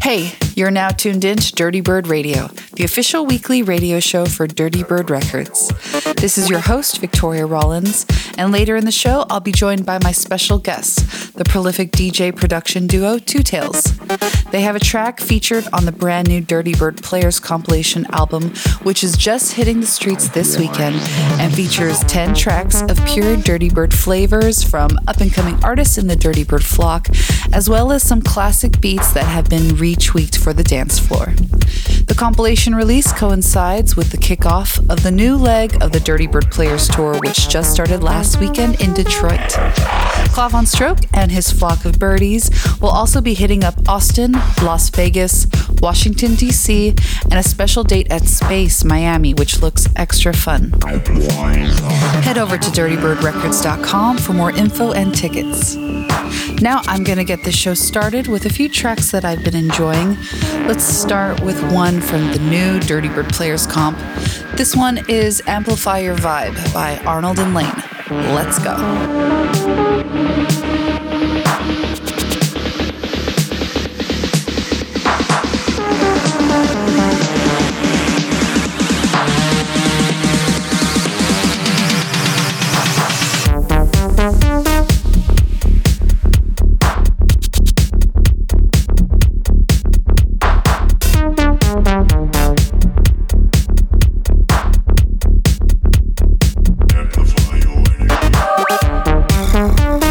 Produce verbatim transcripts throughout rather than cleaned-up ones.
Hey, you're now tuned in to Dirty Bird Radio, the official weekly radio show for Dirty Bird Records. This is your host, Victoria Rollins, and later in the show, I'll be joined by my special guests, the prolific D J production duo Two Tails. They have a track featured on the brand new Dirty Bird Players compilation album, which is just hitting the streets this weekend and features ten tracks of pure Dirty Bird flavors from up-and-coming artists in the Dirty Bird flock, as well as some classic beats that have been retweaked for the dance floor. The compilation release coincides with the kickoff of the new leg of the Dirty Bird Players tour, which just started last weekend in Detroit. Clav on Stroke and his flock of birdies will also be hitting up Austin, Las Vegas, Washington, D C, and a special date at Space, Miami, which looks extra fun. Head over to dirty bird records dot com for more info and tickets. Now I'm going to get this show started with a few tracks that I've been enjoying. Let's start with one from the new Dirty Bird Players comp. This one is Amplify Your Vibe by Arnold and Lane. Let's go. Amplify your energy.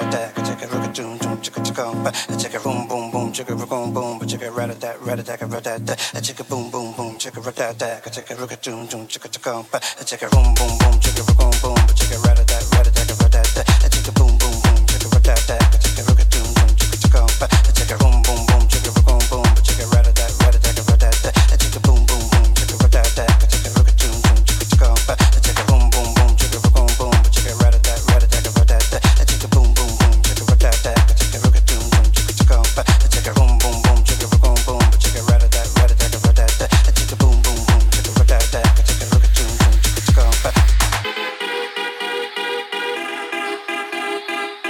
that, chicka rooka doom doom chicka chicka ba, chicka boom boom boom chicka boom boom, chicka rat that rat that rat that, chicka boom boom boom chicka rat that that, chicka rooka doom doom chicka chicka ba, chicka boom boom boom chicka boom boom, chicka rat that rat that rat that, chicka boom boom boom chicka rat that that, chicka rooka doom doom chicka chicka ba, chicka boom boom boom chicka boom boom, chicka rat that rat that rat that, chicka boom boom boom chicka rat that that, chicka rooka doom doom chicka chicka ba, chicka boom boom boom chicka boom boom, chicka rat that rat that rat that, chicka boom boom boom chicka rat that that, chicka rooka doom doom chicka chicka ba, chicka boom boom boom chicka boom boom, chicka rat that rat that rat that, chicka boom boom boom chicka rat that that, chicka rooka doom doom chicka chicka ba.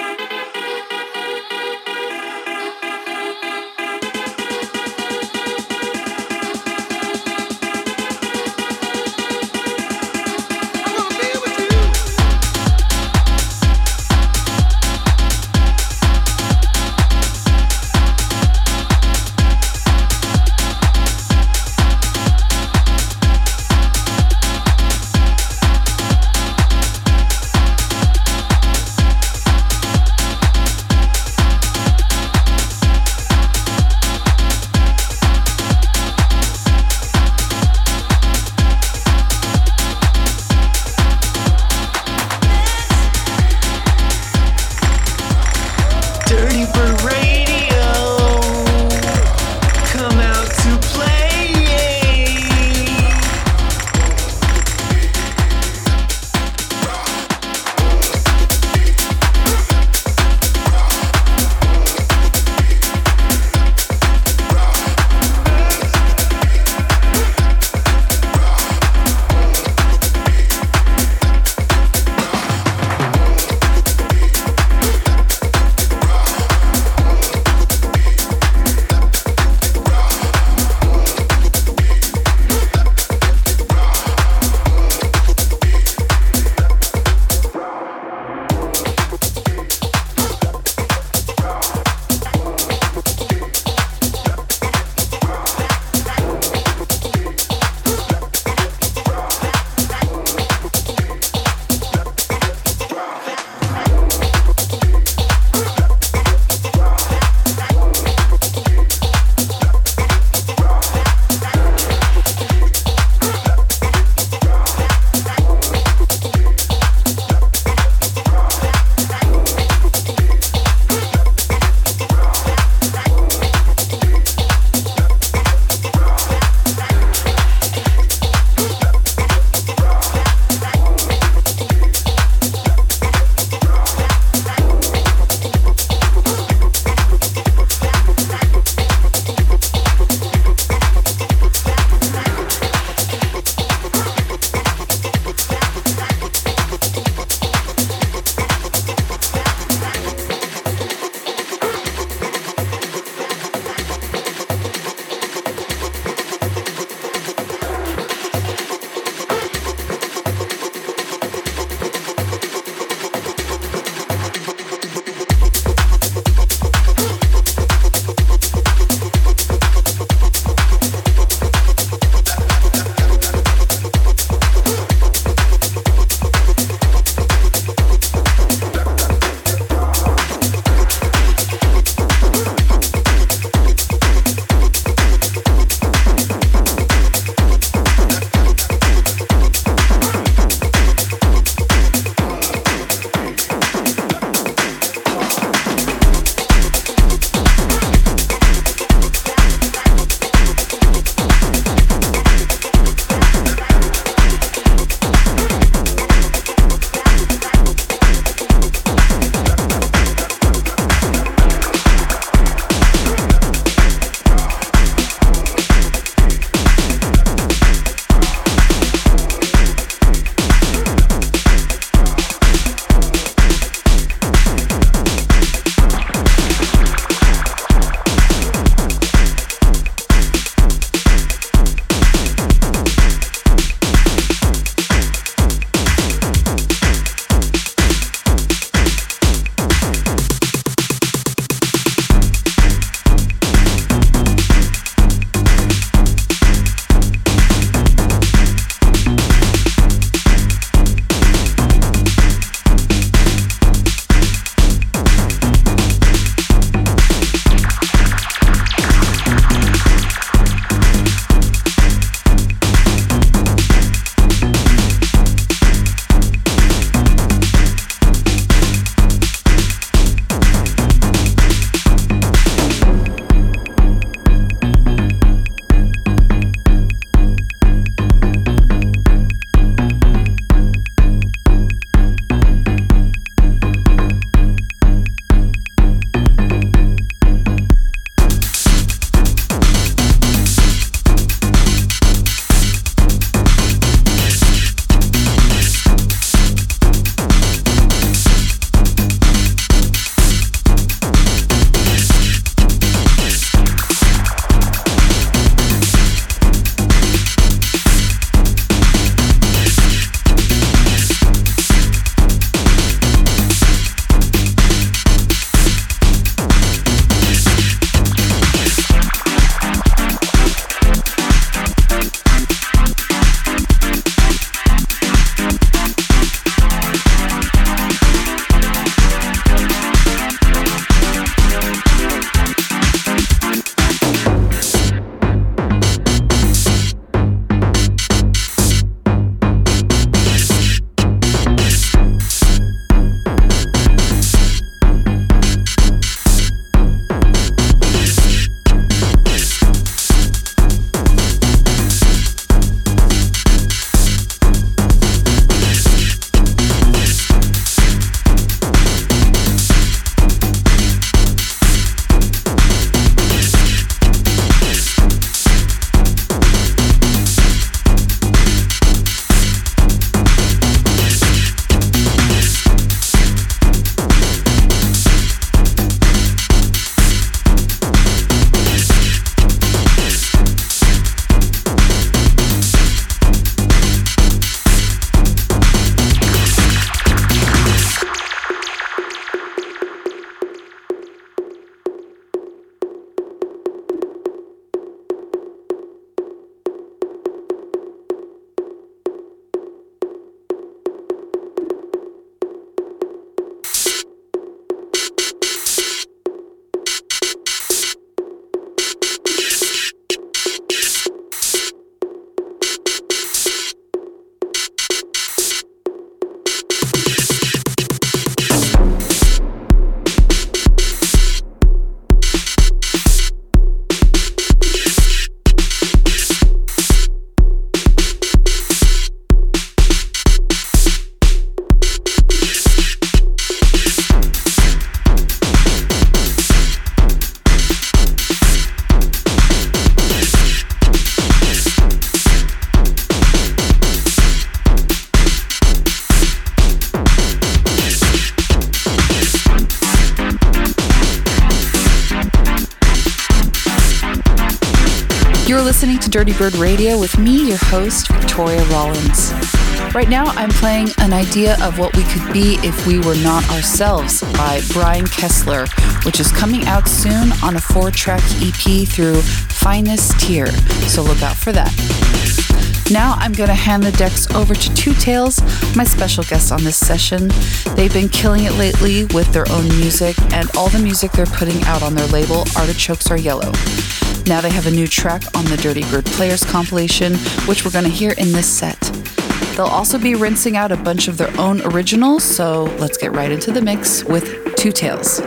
You're listening to Dirty Bird Radio with me, your host, Victoria Rollins. Right now, I'm playing an idea of what we could be if we were not ourselves by Brian Kessler, which is coming out soon on a four-track E P through Finest Tier, so look out for that. Now I'm going to hand the decks over to Two Tails, my special guest on this session. They've been killing it lately with their own music and all the music they're putting out on their label, Artichokes Are Yellow. Now they have a new track on the Dirty Bird Players compilation, which we're going to hear in this set. They'll also be rinsing out a bunch of their own originals, so let's get right into the mix with Two Tails.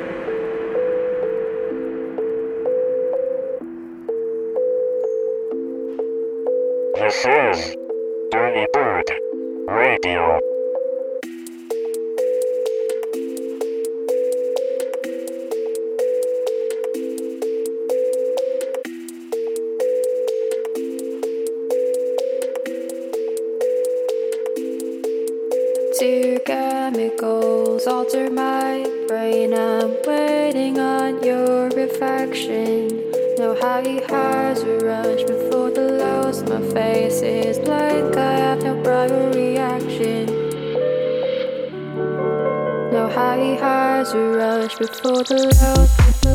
This is Dirty Bird Radio. Two chemicals alter my brain. I'm waiting on your reflection. No high highs will rush before the lows. My face is blank, I have no prior reaction. No high highs will rush before the lows.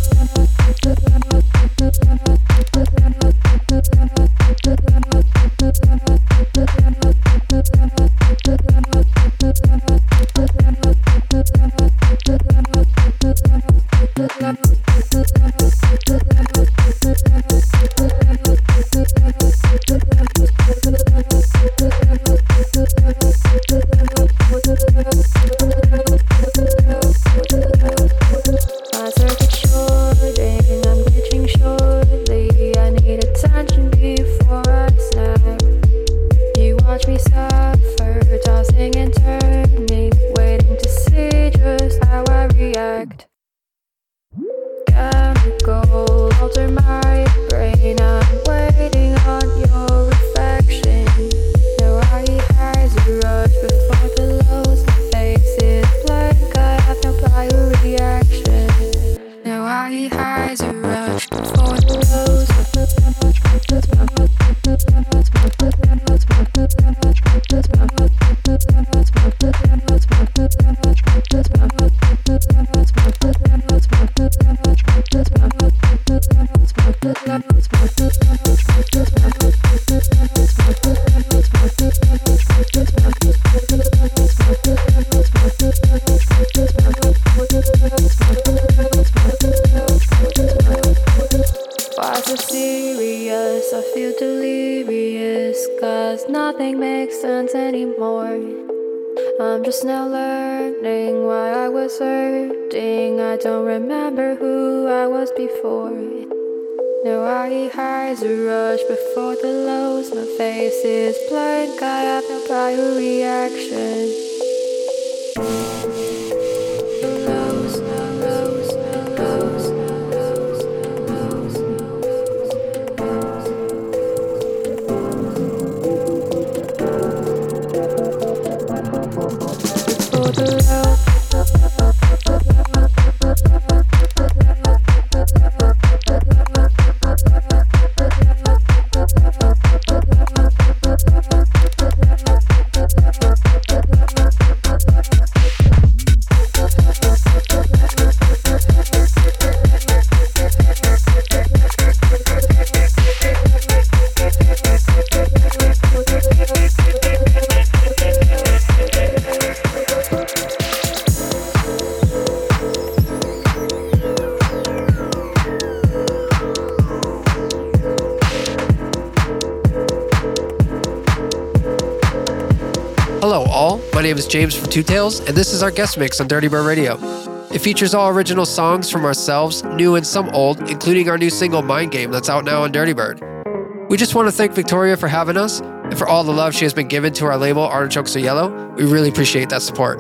My name is James from Two Tails, and this is our guest mix on Dirty Bird Radio. It features all original songs from ourselves, new and some old, including our new single Mind Game that's out now on Dirty Bird. We just want to thank Victoria for having us and for all the love she has been given to our label, Artichokes Are Yellow. We really appreciate that support.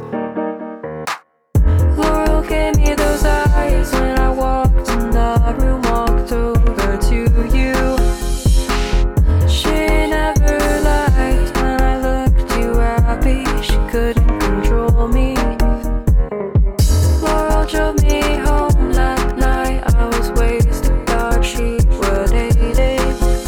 Laurel gave me those eyes when I walked in the room, walked over to you. She never liked when I looked too happy. She couldn't control me. Laurel drove me home that night. I was wasted, thought she would hate it.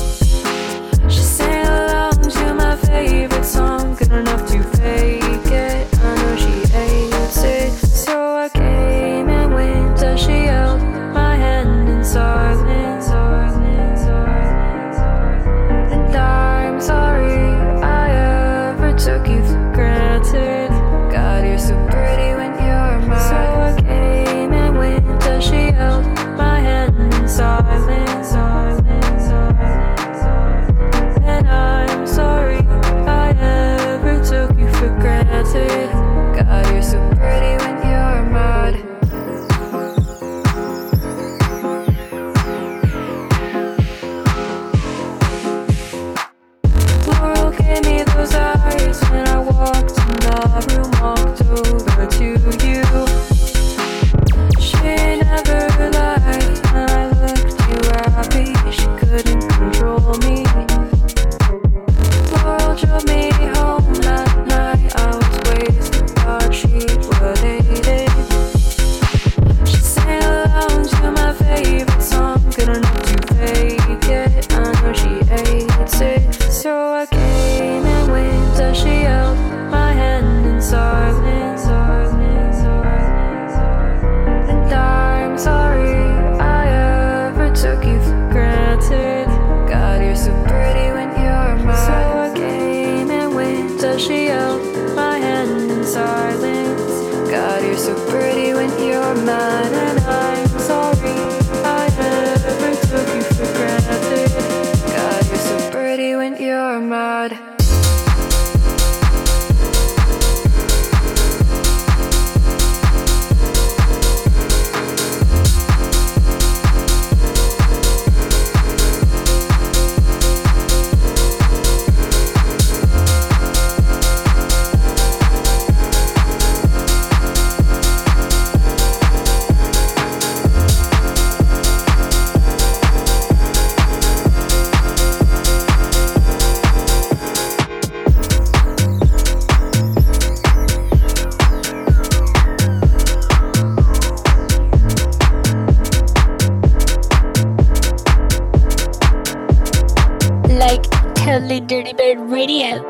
only Dirty Bird Radio.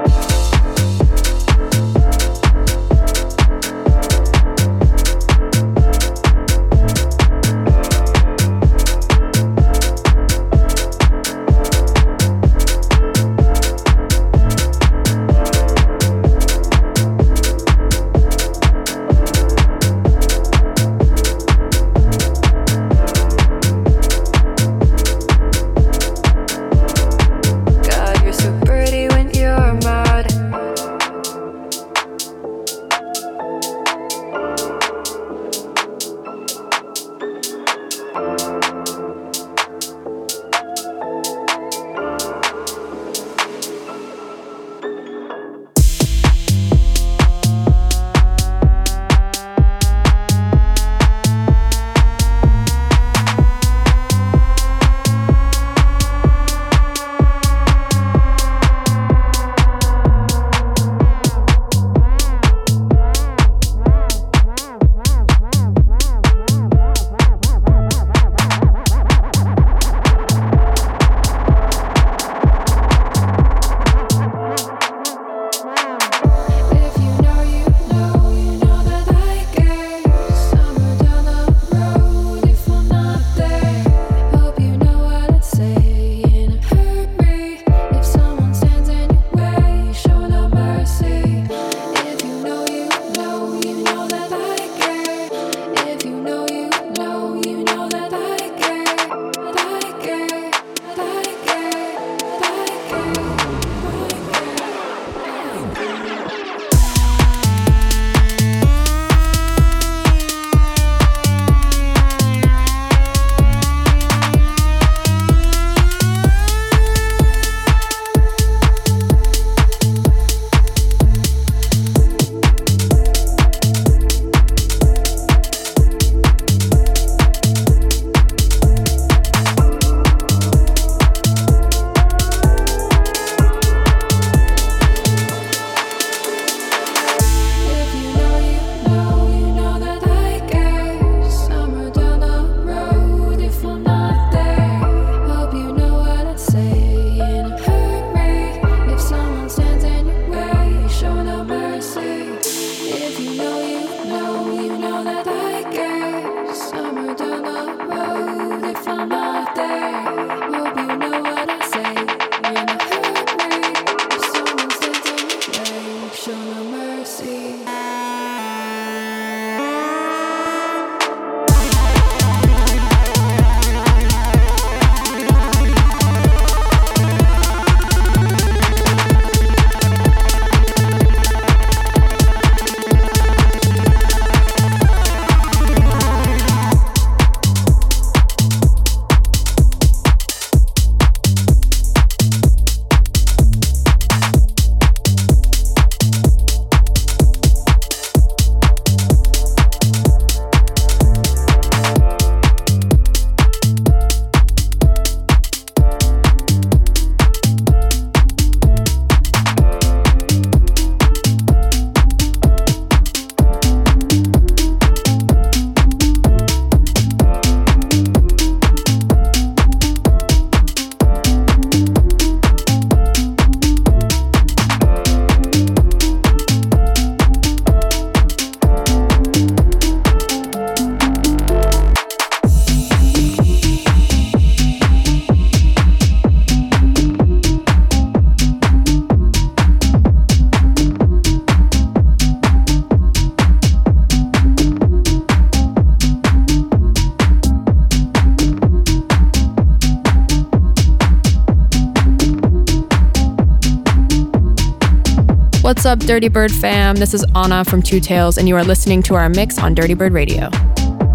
What's up, Dirty Bird fam? This is Anna from Two Tails, and you are listening to our mix on Dirty Bird Radio. I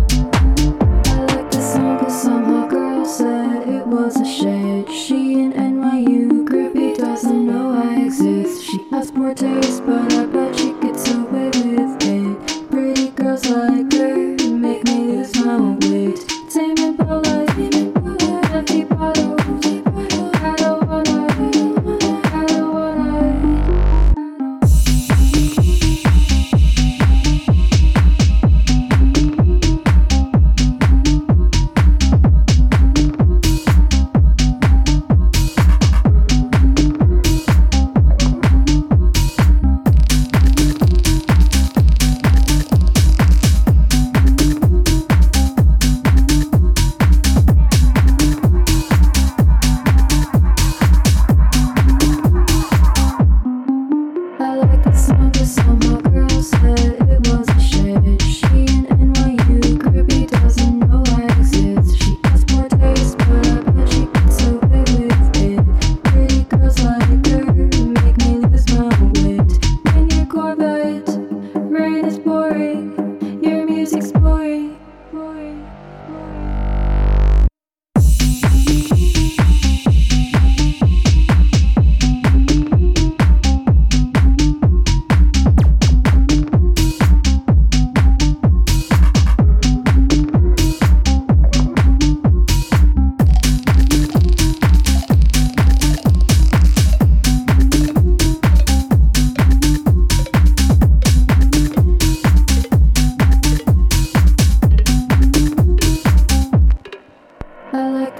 like the song 'cause somehow girl said it was a shade. She in N Y U groupie doesn't know I exist. She has poor taste, but I bet she gets away with it. Pretty girls like her make me lose my own weight. Tame it polite, empty bottle. I don't wanna, I don't wanna.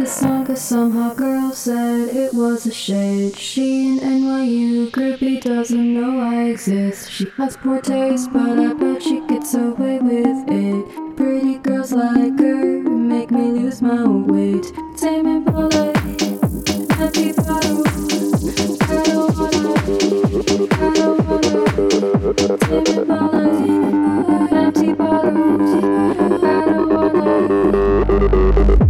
this song cause some hot girl said it was a shade. She an N Y U groupie doesn't know I exist. She has poor taste, but I bet she gets away with it. Pretty girls like her make me lose my weight. Tame Impala, empty bottle. I don't wanna, I don't wanna. Tame Impala, empty bottles. I don't wanna.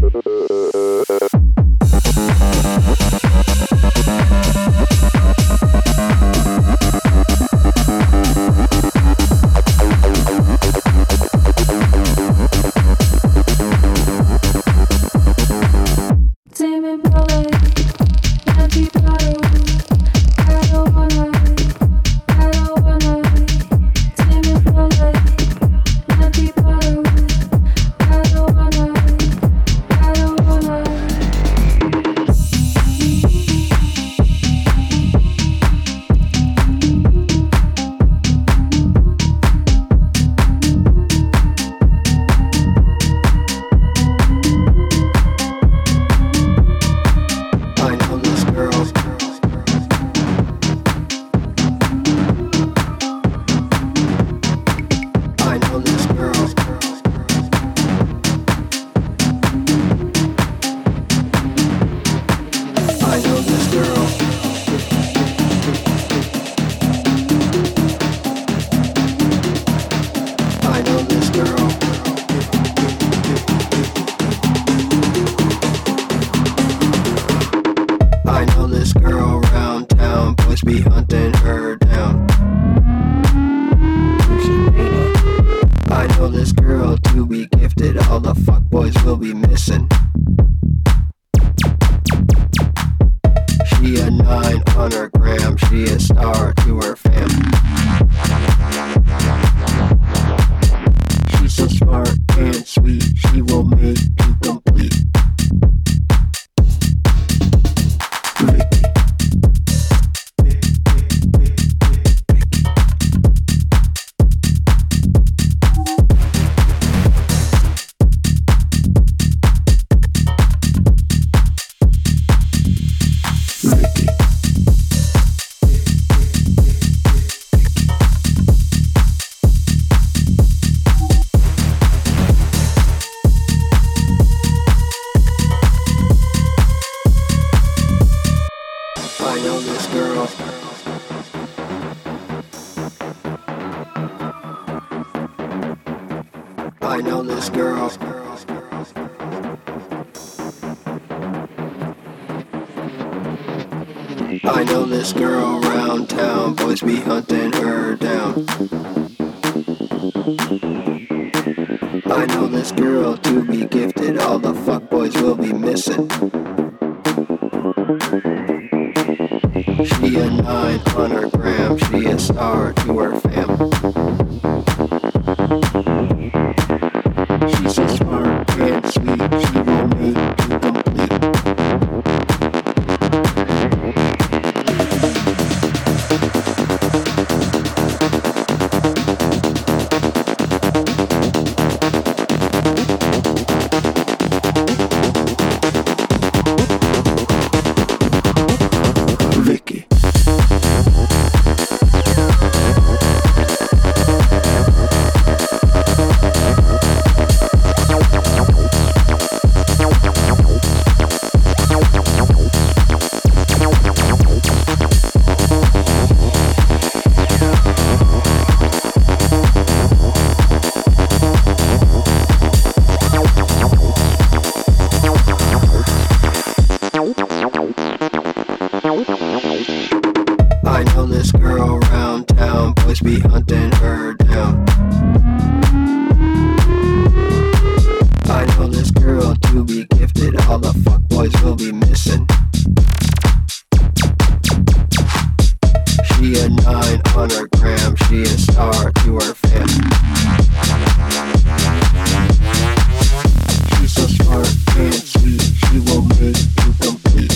I know this girl. I know this girl around town, boys be hunting her down. I know this girl to be gifted, all the fuckboys will be missing. She a nine on her gram, she a star to her fam. She's so smart and sweet, she will make you complete. I know this girl around town, boys be hunting her down. I know this girl to be gifted, all the fuckboys will be missing. She a nine on her gram, she a star to her fam. She's so smart and sweet, she will make you complete.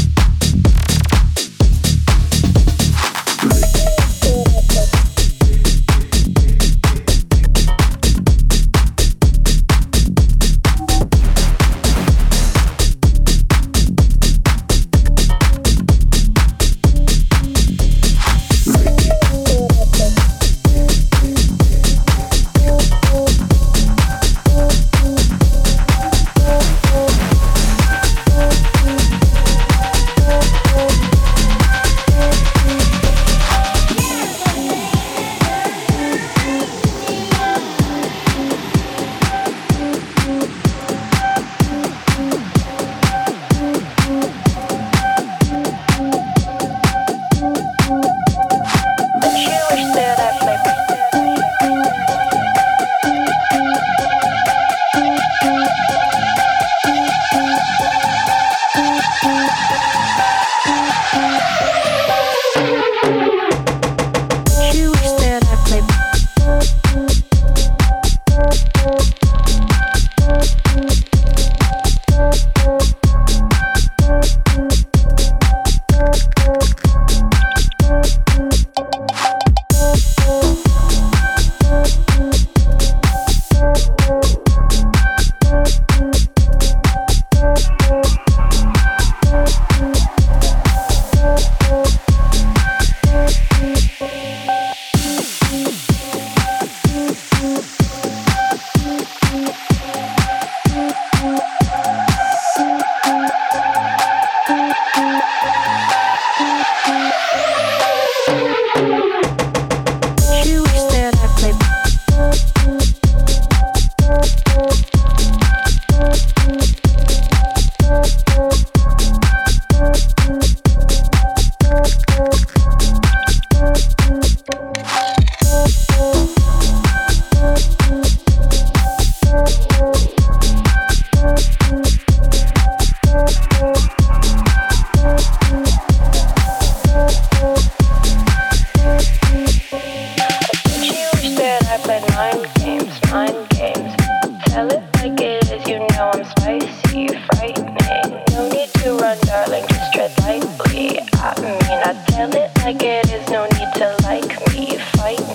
spicy, frightening. No need to run, darling, just tread lightly. I mean, I tell it like it is. No need to like me, fight me.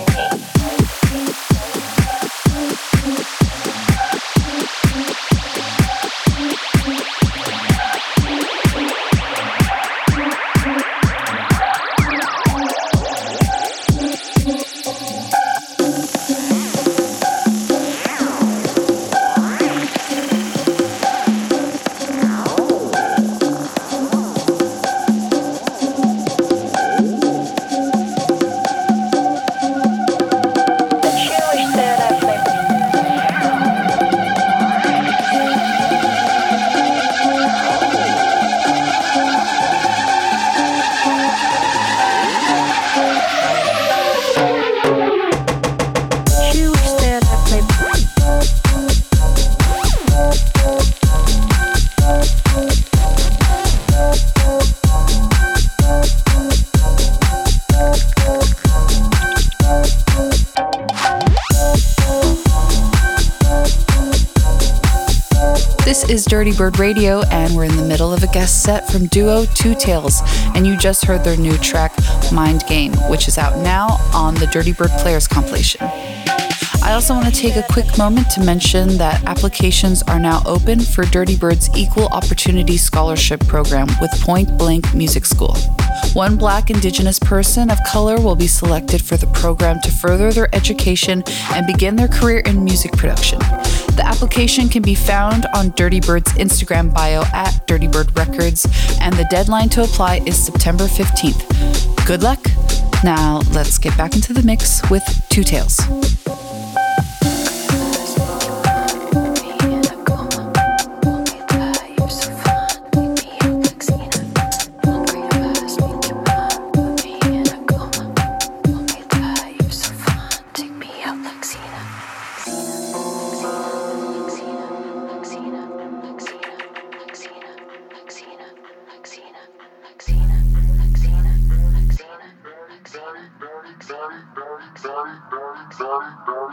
This is Dirty Bird Radio, and we're in the middle of a guest set from duo Two Tails, and you just heard their new track, Mind Game, which is out now on the Dirty Bird Players compilation. I also want to take a quick moment to mention that applications are now open for Dirty Bird's Equal Opportunity Scholarship Program with Point Blank Music School. One Black Indigenous person of color will be selected for the program to further their education and begin their career in music production. The application can be found on Dirty Bird's Instagram bio at Dirty Bird Records, and the deadline to apply is September fifteenth. Good luck! Now let's get back into the mix with Two Tails. Sorry, sorry, sorry, sorry.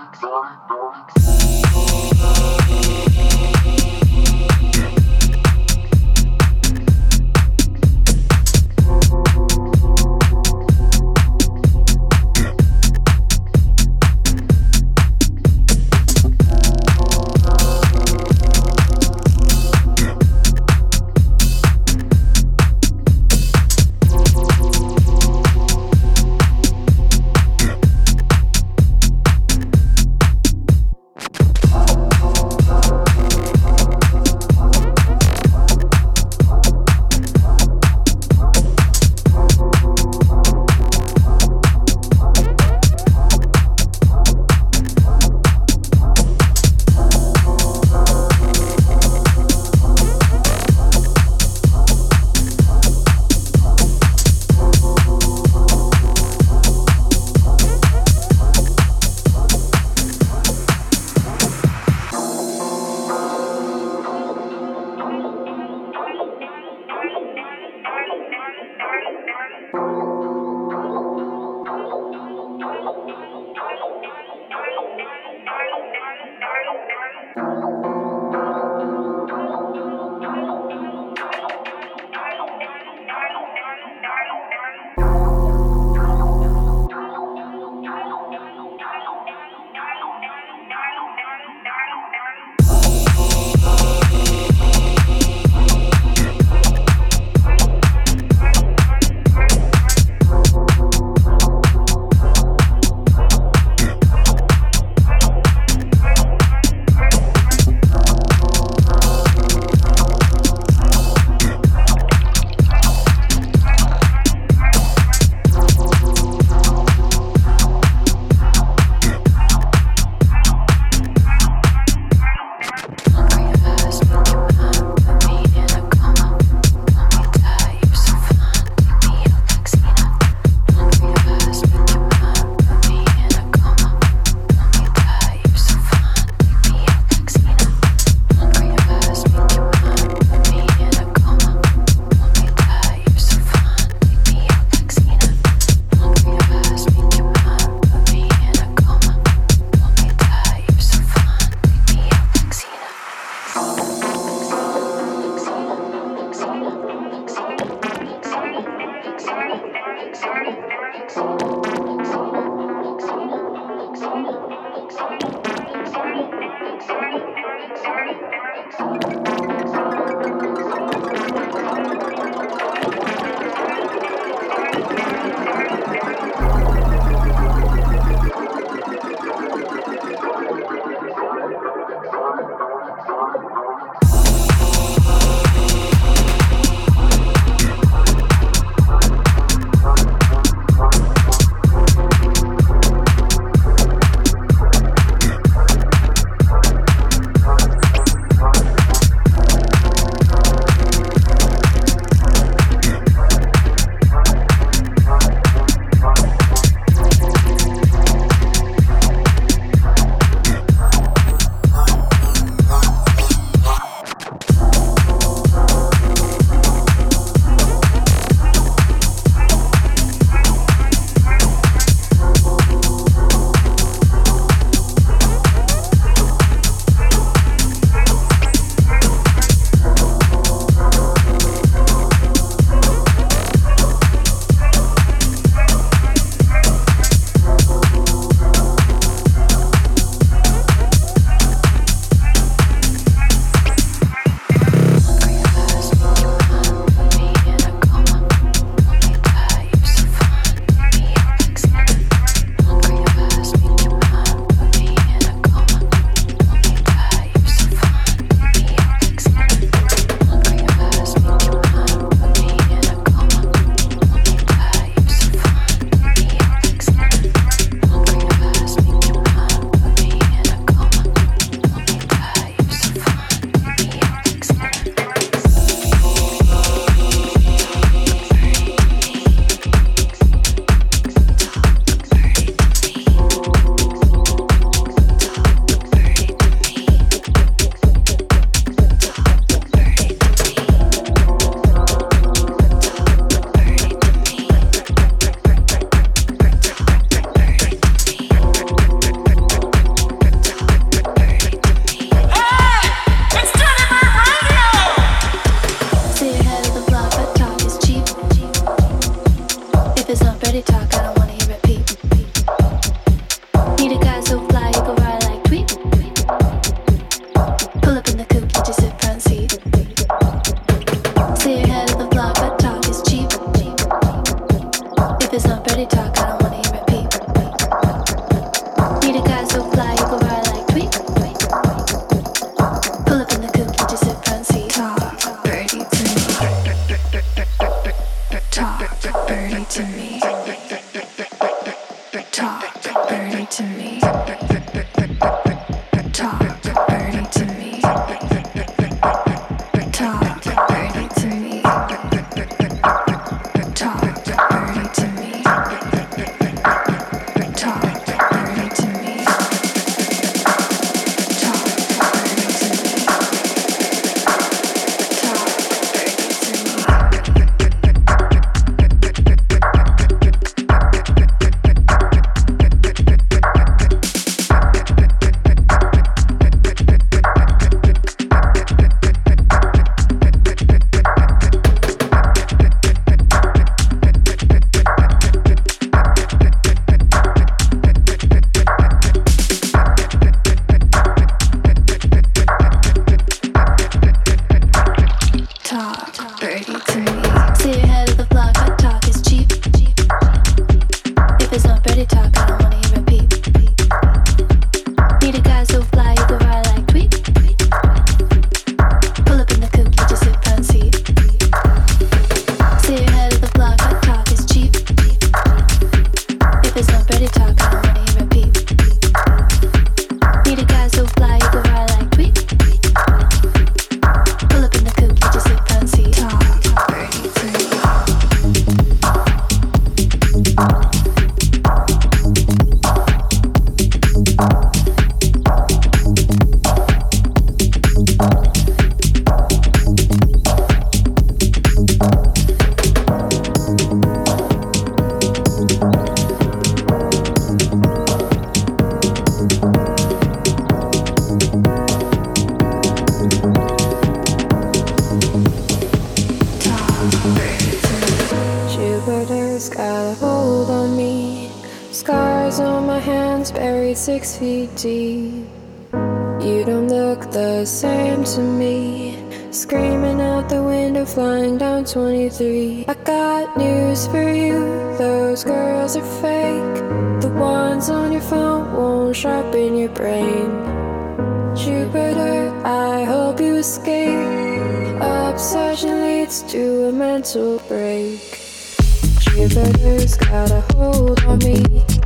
six feet deep. You don't look the same to me. Screaming out the window, flying down twenty-three. I got news for you, those girls are fake. The ones on your phone won't sharpen your brain. Jupiter, I hope you escape. Obsession leads to a mental break. Jupiter's got a hold on me.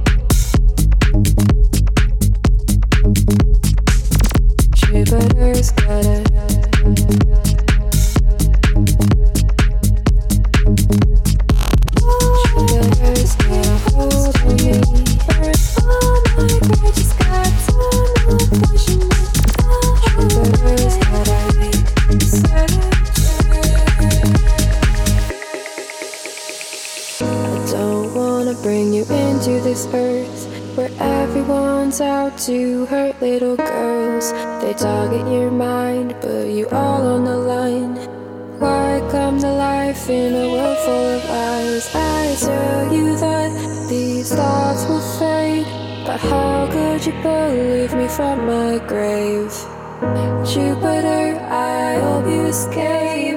Jupiter's got a Jupiter's got a hold on me. Oh my God, she's got some pushing me. Jupiter's got a I don't wanna bring you into this earth where everyone's out to hurt little girls. They target your mind, but you all on the line. Why come to life in a world full of lies? I tell you that these thoughts will fade, but how could you believe me from my grave? Jupiter, I hope you escape.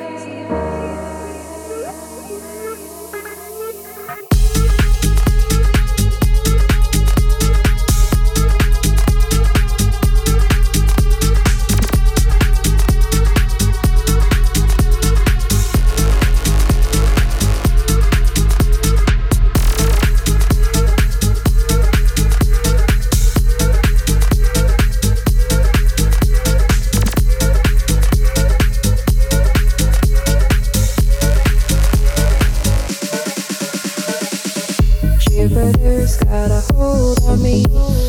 Jupiter's got a hold on me.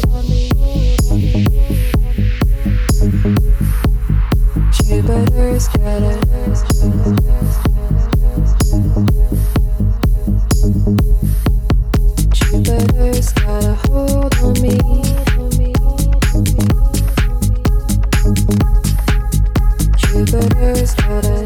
Jupiter's got a Jupiter's got a hold on me. Jupiter's got a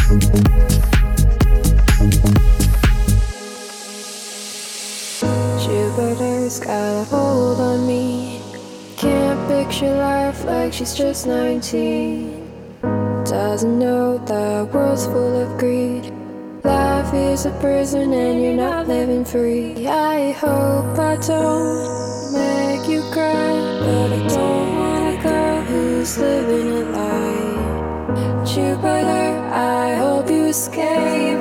Jupiter's got a hold on me. Can't picture life like she's just nineteen. Doesn't know that world's full of greed. Life is a prison and you're not living free. I hope I don't make you cry, but I don't want a girl who's living a lie. Jupiter, I hope you escape.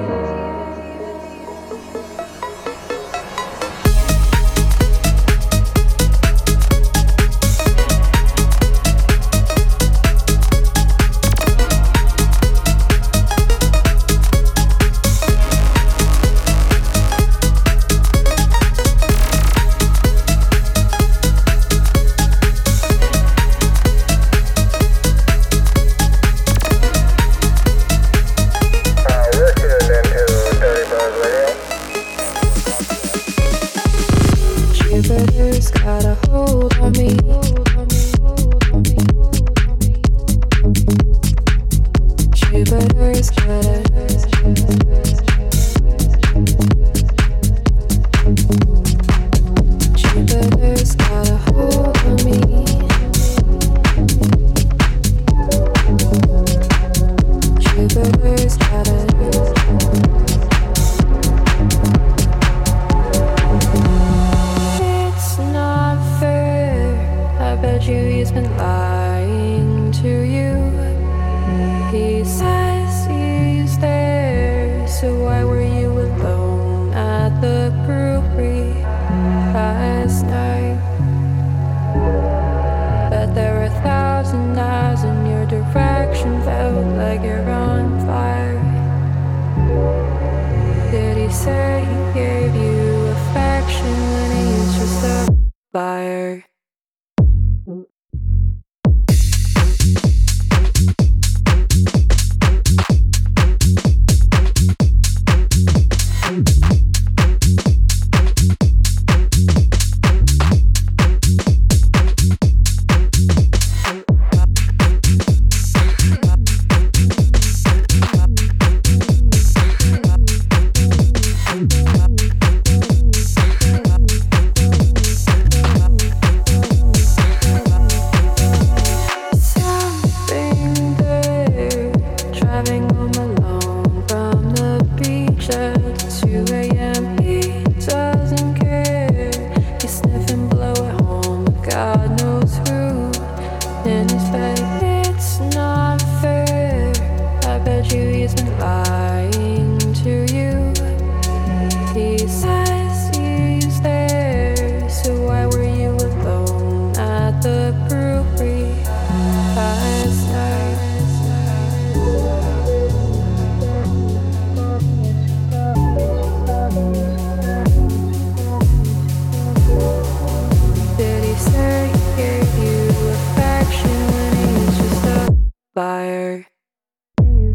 Jupiter's got a hold on me. Jupiter's got a Jupiter's got a hold on me. Jupiter's got a He's been lying to you. He says he's there, so why were you alone at the brewery last night? But there were a thousand eyes in your direction, felt like you're on fire. Did he say he gave you affection when he's just a liar?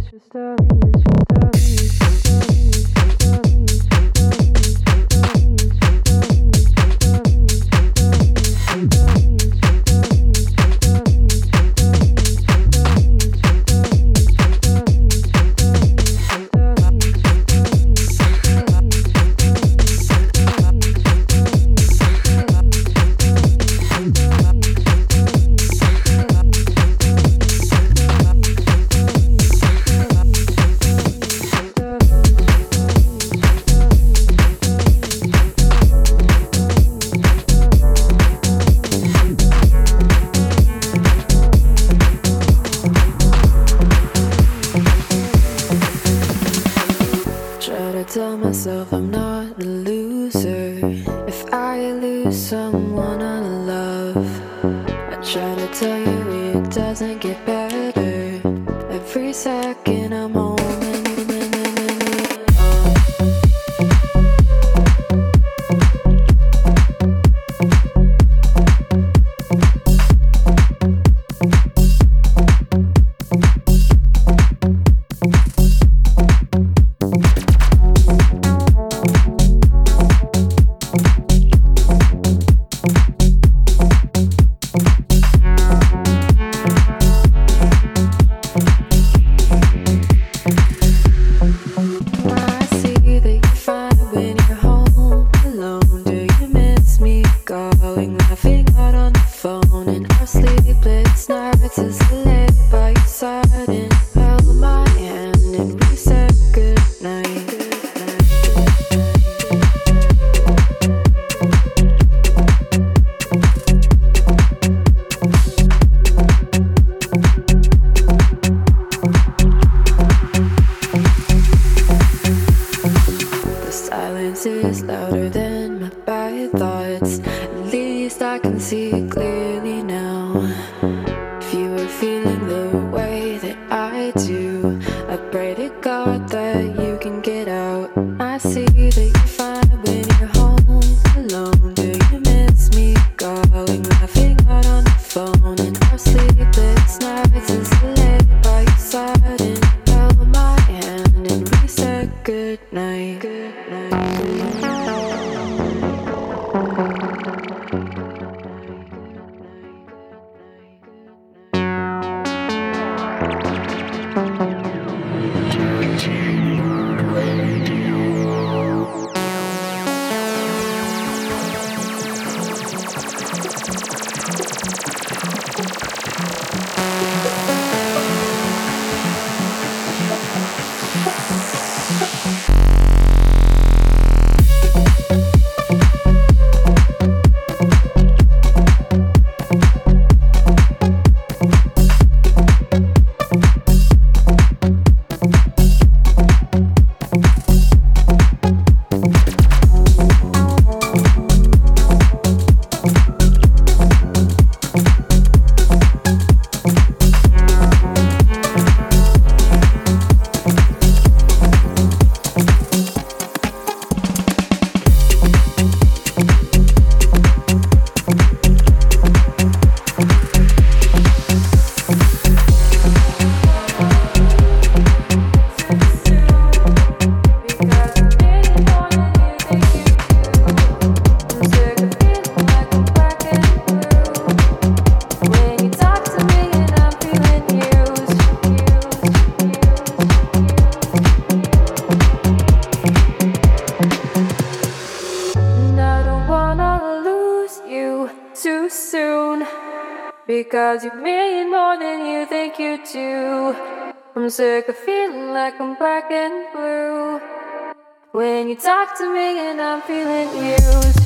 Because you mean more than you think you do. I'm sick of feeling like I'm black and blue. When you talk to me and I'm feeling used.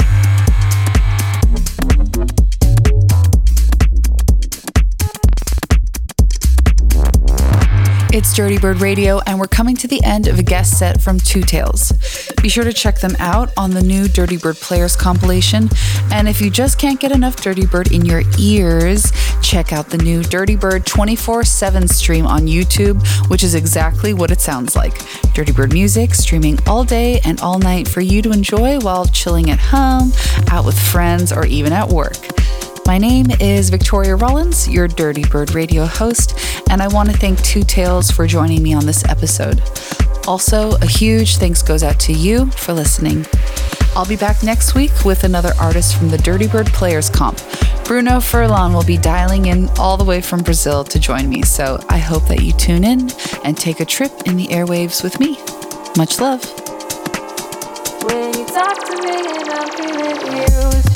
It's Dirty Bird Radio, and we're coming to the end of a guest set from Two Tails. Be sure to check them out on the new Dirty Bird Players compilation. And if you just can't get enough Dirty Bird in your ears, check out the new Dirty Bird twenty-four seven stream on YouTube, which is exactly what it sounds like. Dirty Bird music streaming all day and all night for you to enjoy while chilling at home, out with friends, or even at work. My name is Victoria Rollins, your Dirty Bird Radio host, and I want to thank Two Tails for joining me on this episode. Also, a huge thanks goes out to you for listening. I'll be back next week with another artist from the Dirty Bird Players Comp. Bruno Furlan will be dialing in all the way from Brazil to join me, so I hope that you tune in and take a trip in the airwaves with me. Much love. When you talk to me and I'm feeling used